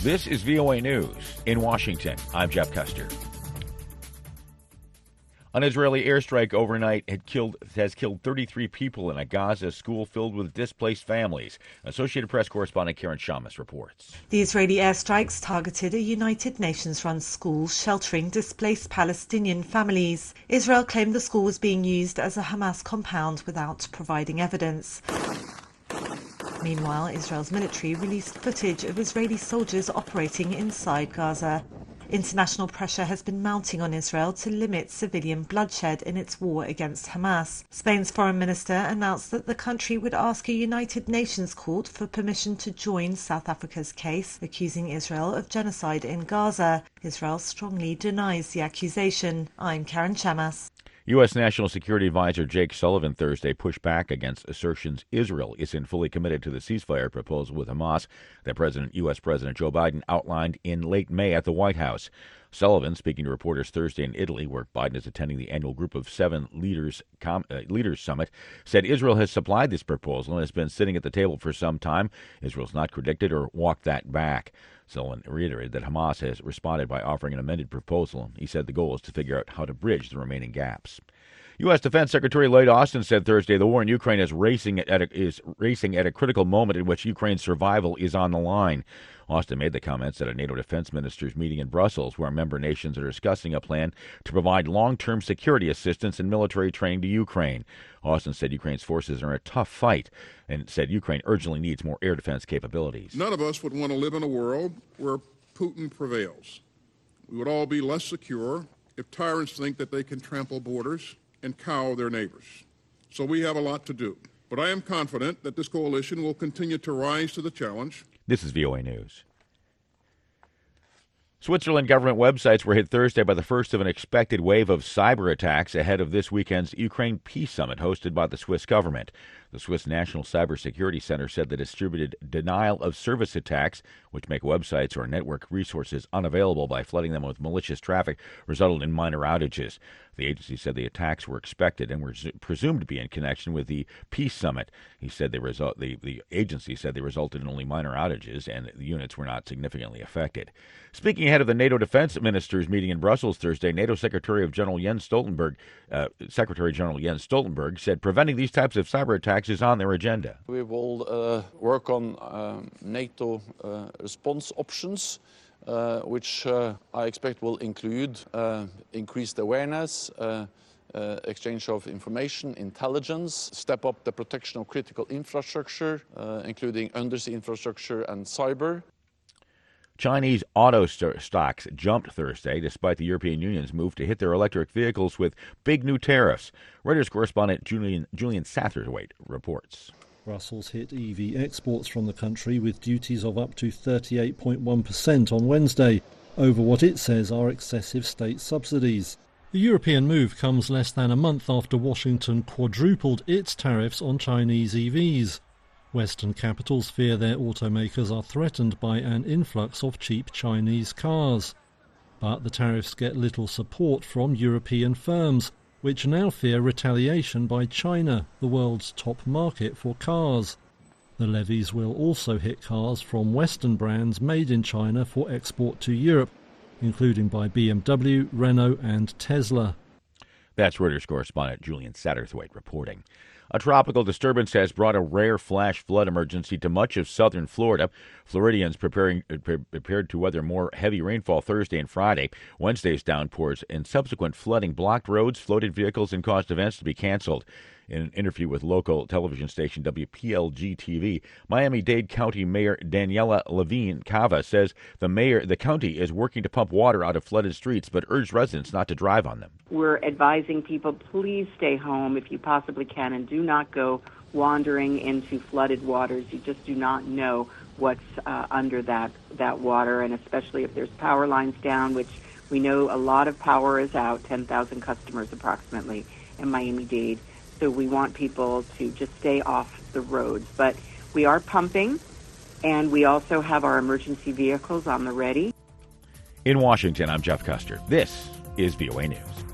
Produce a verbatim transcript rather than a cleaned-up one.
This is V O A News. In Washington, I'm Jeff Custer. An Israeli airstrike overnight had killed, has killed thirty-three people in a Gaza school filled with displaced families. Associated Press correspondent Karen Shamas reports. The Israeli airstrikes targeted a United Nations-run school sheltering displaced Palestinian families. Israel claimed the school was being used as a Hamas compound without providing evidence. Meanwhile, Israel's military released footage of Israeli soldiers operating inside Gaza. International pressure has been mounting on Israel to limit civilian bloodshed in its war against Hamas. Spain's foreign minister announced that the country would ask a United Nations court for permission to join South Africa's case, accusing Israel of genocide in Gaza. Israel strongly denies the accusation. I'm Karen Shamas. U S. National Security Advisor Jake Sullivan Thursday pushed back against assertions Israel isn't fully committed to the ceasefire proposal with Hamas that President U S. President Joe Biden outlined in late May at the White House. Sullivan, speaking to reporters Thursday in Italy, where Biden is attending the annual Group of Seven Leaders, Com- uh, Leaders Summit, said Israel has supplied this proposal and has been sitting at the table for some time. Israel's not predicted or walked that back. Sullivan reiterated that Hamas has responded by offering an amended proposal. He said the goal is to figure out how to bridge the remaining gaps. U S. Defense Secretary Lloyd Austin said Thursday the war in Ukraine is racing at a, is racing at a critical moment in which Ukraine's survival is on the line. Austin made the comments at a NATO defense ministers meeting in Brussels, where member nations are discussing a plan to provide long-term security assistance and military training to Ukraine. Austin said Ukraine's forces are in a tough fight and said Ukraine urgently needs more air defense capabilities. None of us would want to live in a world where Putin prevails. We would all be less secure if tyrants think that they can trample borders and cow their neighbors. So we have a lot to do. But I am confident that this coalition will continue to rise to the challenge. This is V O A News. Switzerland government websites were hit Thursday by the first of an expected wave of cyber attacks ahead of this weekend's Ukraine Peace Summit hosted by the Swiss government. The Swiss National Cybersecurity Center said the distributed denial-of-service attacks, which make websites or network resources unavailable by flooding them with malicious traffic, resulted in minor outages. The agency said the attacks were expected and were presumed to be in connection with the Peace Summit. He said they result, the, the agency said they resulted in only minor outages and the units were not significantly affected. Speaking ahead of the NATO defense ministers meeting in Brussels Thursday, NATO Secretary of General Jens Stoltenberg, uh, Secretary General Jens Stoltenberg said preventing these types of cyber attacks is on their agenda. We will uh, work on uh, NATO uh, response options, uh, which uh, I expect will include uh, increased awareness, uh, uh, exchange of information, intelligence, step up the protection of critical infrastructure, uh, including undersea infrastructure and cyber. Chinese auto st- stocks jumped Thursday despite the European Union's move to hit their electric vehicles with big new tariffs. Reuters correspondent Julian, Julian Satterthwaite reports. Brussels hit E V exports from the country with duties of up to thirty-eight point one percent on Wednesday, over what it says are excessive state subsidies. The European move comes less than a month after Washington quadrupled its tariffs on Chinese E Vs. Western capitals fear their automakers are threatened by an influx of cheap Chinese cars. But the tariffs get little support from European firms, which now fear retaliation by China, the world's top market for cars. The levies will also hit cars from Western brands made in China for export to Europe, including by B M W, Renault and Tesla. That's Reuters correspondent Julian Satterthwaite reporting. A tropical disturbance has brought a rare flash flood emergency to much of southern Florida. Floridians preparing pre- prepared to weather more heavy rainfall Thursday and Friday. Wednesday's downpours and subsequent flooding blocked roads, floated vehicles, and caused events to be canceled. In an interview with local television station W P L G T V, Miami-Dade County Mayor Daniela Levine Cava says the mayor, the county is working to pump water out of flooded streets, but urged residents not to drive on them. We're advising people, please stay home if you possibly can, and do not go wandering into flooded waters. You just do not know what's uh, under that, that water, and especially if there's power lines down, which we know a lot of power is out, ten thousand customers approximately in Miami-Dade. So we want people to just stay off the roads. But we are pumping, and we also have our emergency vehicles on the ready. In Washington, I'm Jeff Custer. This is V O A News.